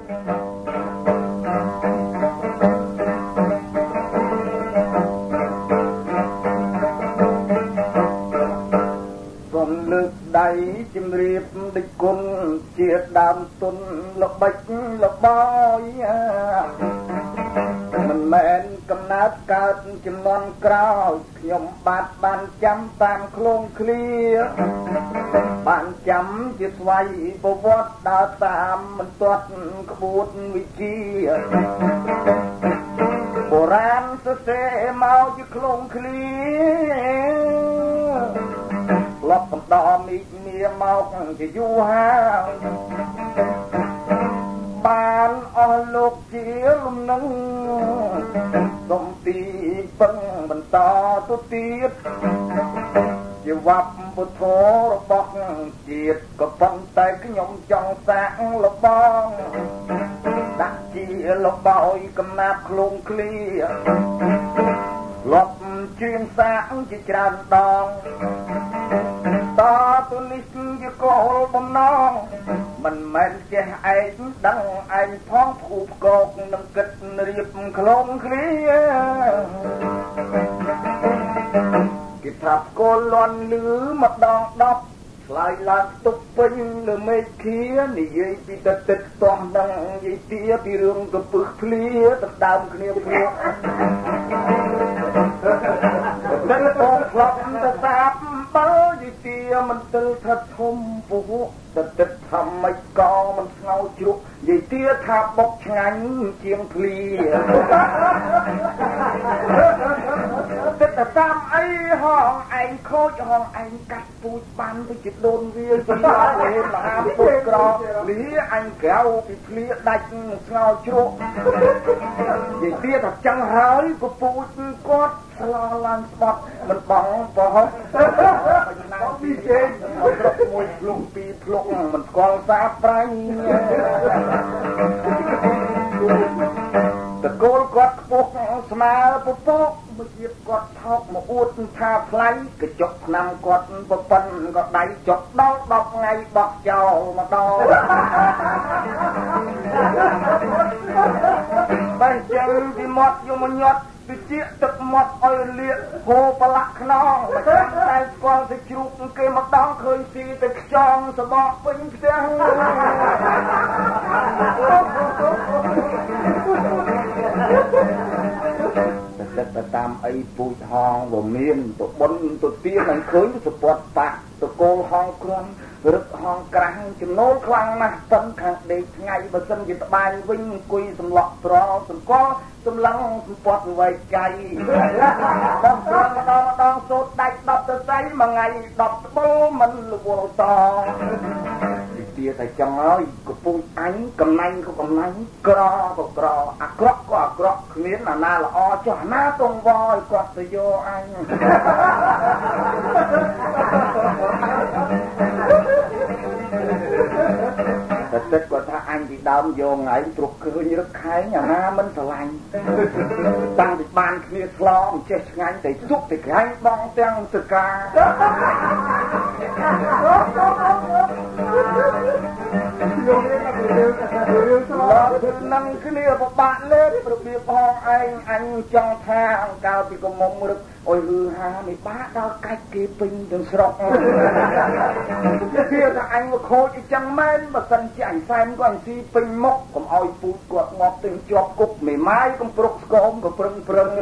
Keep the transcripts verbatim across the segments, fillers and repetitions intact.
ជំរាបដឹកគុណជាដើមទុនល្បិចល្បយមិនមែនកំណើតកើតចំនួនក្រោយខ្ញុំបាទបានចាំតាមឃ្លងឃ្លាបានចាំជាស្វ័យប្រវត្តិដើរតាមមិនទាត់ក្បួនវិជាបុរាណសរសេរមកជាឃ្លងឃ្លាលប់កំដរមីមាមកជាយូរហើយបានអស់លោកជាលំនឹងសុំទីពឹងបន្តទៅទៀតជាវប្បពុទ្ធរបស់ជាតិក៏ប៉ុន្តែខ្ញុំចង់សាកលបងដាក់ជាលបឲ្យកំណាប់ឃ្លងឃ្លាលប់ជឿនសាកជាច្រើនដងតទៅនេះជាគោលបំណងមិនមែនចេះឯងដឹងឯងផងភូផ្កោកនឹងគិតរៀបឃ្លងឃ្លាគេថាគោលលន់លឺម្ដងដប់ឆ្លើយឡើងទុកពេញលើមេឃានិយាយពីទឹកទឹកតោះនឹងនិយាយទាពីរឿងកពឹសភ្លាទៅដើមគ្នាភ្លាទឹកបងផ្លប់ទៅសាប់បើយីទាមិនទិលថាធំពុះទឹកទឹកថាម៉េចក៏មិនស្ងោជ្រុកយីទាថាបុកឆ្ងាញ់ជាងភ្លាទឹកតែតាមអីហងឯងខូចហងឯងកាត់ពូជបានទៅជាដូនវាជាលហេមហាពុតក្រលីអញក្រៅពីភ្លាដាច់ស្ងោជ្រុកយីទាថាចឹងហើយពពូជគាត់ឆ្លងឡើងស្បត់មិនបងប្រហោះណាពីជេងរកមួយភ្លុកពីរភ្លុកមិនស្គាល់សាប្រាញ់តកូលគាត់ខ្ពស់ស្មើពពកមួយទៀតគាត់ថោកមកអួតថាថ្លៃកញ្ចក់ឆ្នាំគាត់ប្រពន្ធក៏ដៃចុកដល់ដប់ថ្ងៃបោះចោលម្ដងបែរចឹងពីមាត់យកមកញាត់ពីជាទឹកមាត់ឲ្យលាកហូរប្រឡាក់ខ្នងតែស្គាល់ទៅជ្រូកគេមកដងឃើញស៊ីទៅខ្ចង់សបកពេញផ្ទះតែតែតាមអីពូជហងវាមានទៅបុនទៅទៀនមិនឃើញទៅពត់បាក់ទៅគោលហងក្រំរឹកហងក្រាំងចំណូលខ្លាំងណាស់ប៉ុនខាងដេកថ្ងៃបើសិនជាត្បាញវិញអង្គុយសម្លក់ត្រល់សង្កល់សម្លឹងសម្ពត់វៃចៃដល់ត្រង់ម្ដងម្ដងសូត្រដាច់ដប់ទៅស្អីមួយថ្ងៃដប់ត្បូលមិនរវល់តទីទាតែចឹងហើយកពូចអញកំណាញ់ក៏កំណាញ់ក្រក៏ក្រអាក្រក់ក៏អាក្រក់គ្មានអាណាល្អចុះអាណាទងវឲ្យគាត់ទៅយកអញតែទឹកគាត់ថាអញពីដើមយកថ្ងៃទ្រុកឃើញរឹកខែងអាណាមិនស្រឡាញ់តាំងពីបានគ្នាឆ្លងចេះឆ្ងាញ់តែទុកតែក្រែងបងទាំងសកាយកនេះទៅរឿងស្លោទឹកនឹងគ្នាបបាក់លេបរបៀបផងឯងអញចង់ថាអង្កលពីកមុំរឹកអុយហឺហានេះបាក់ដល់កាច់គេពេញទាំងស្រុកគេថាអញមកខូចអញ្ចឹងមែនបើសិនជាអញសែនក៏អញស៊ីពេញមុខកុំអោយពូជគាត់ងាប់ទៅជាប់គុកមេម៉ាយកំប្រុកស្គមក៏ប្រឹងប្រឹង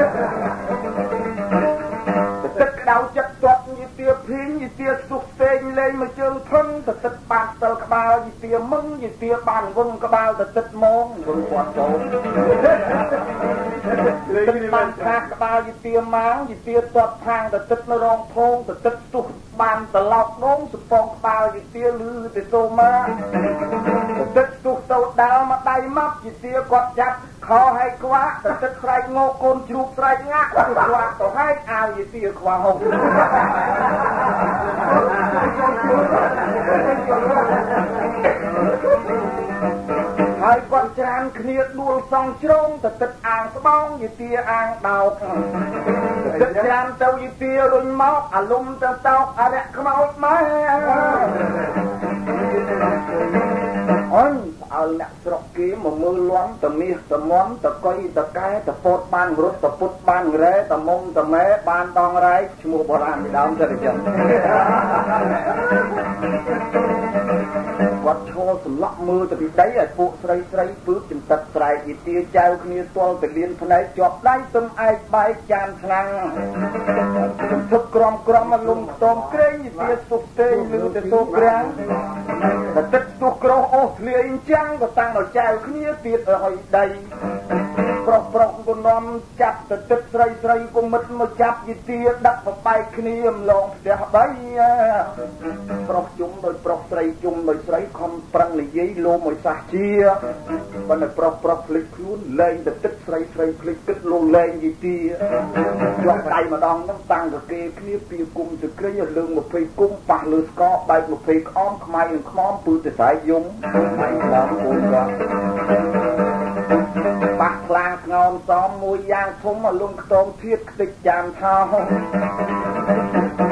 ទឹកក្តៅចិត្តទាត់យីទាភីងយីទាសុខផ្សេងលេងមកជើងធន់ទៅទឹកបានស្ទើក្បាលយីទាមឹងយីទាបានវងក្បាលទៅទឹកម៉ងវងគាត់ចូលលេងបានខាក្បាលយីទាម៉ាងយីទាទាត់ខាងទៅទឹកនៅរងភងទៅទឹកសុខបានត្រឡប់ដងសពងក្បាលយីទាលឺទៅសូម៉ាទៅទឹកសុខទៅដើរមកដៃម៉ាប់យីទាគាត់ចាប់ខោឲ្យខ្វាក់ទៅទឹកស្រែកងោកកូនជ្រូកស្រែកងាក់ទៅខ្វាក់ទៅឲ្យអាវយីទាខ្វះហុកហើយគាត់ច្រានគ្នាដួលសងជ្រងទៅទឹកអាងស្បោងយីទាអាងដោកទឹកច្រានទៅយីទារុញមកអាលុំទៅតោកអរិយខ្មោចម៉ែអូនស្អឲ្យអ្នកស្រុកគេមកមើលលាន់តមាសតមន់តកុយតកែតពតបានរត់តពុតបានរ៉ែតមុំតម៉ែបានដងរ៉ែឈ្មោះបុរាណពីដើមទៅចឹងគាត់ឈរសម្លក់មើលទៅពីដីឲ្យពួកស្រីស្រីពើចំទឹកស្រែកយីទាចៅគ្នាទាល់ទៅលៀនភ្នែកជាប់ដៃទឹមឯកបែកចានឆ្នាំងសំធឹកក្រំក្រំមកលំខ្ទមក្រែងយីទាសុខទេលឺទៅសូក្រាំងតែទឹកទុះក្រោះអូសធ្លាយអញ្ចឹងក៏តាំងដល់ចៅគ្នាទៀតឲ្យដីប្រុសប្រុសក៏នាំចាប់ទៅទឹកស្រីស្រីក៏មិត្តមកចាប់យីទាដឹកបបែកគ្នាម្លងផ្ទះបីប្រុសជុំដោយប្រុសស្រីជុំដោយស្រីខំប្រឹងនិយាយលោមួយសាសជាបើនៅប្រុសប្រុសភ្លេចខ្លួនលែងទៅទឹកស្រីស្រីភ្លេចទឹកលោលែងយីទាជាប់ដៃម្ដងហ្នឹងតាំងកគេគ្នាពីគុំទៅក្រែងលើងម្ភៃគុំប៉ះលើស្កបែកម្ភៃក្អមខ្មៃនឹងខ្មោមពឺទៅស្រែកយំខ្មៃខ្លាំងគូគាត់បាក់ខ្លាងងោមសមមួយយ៉ាងធំមកលំខ្ទមធៀបខ្ទេចចានថោ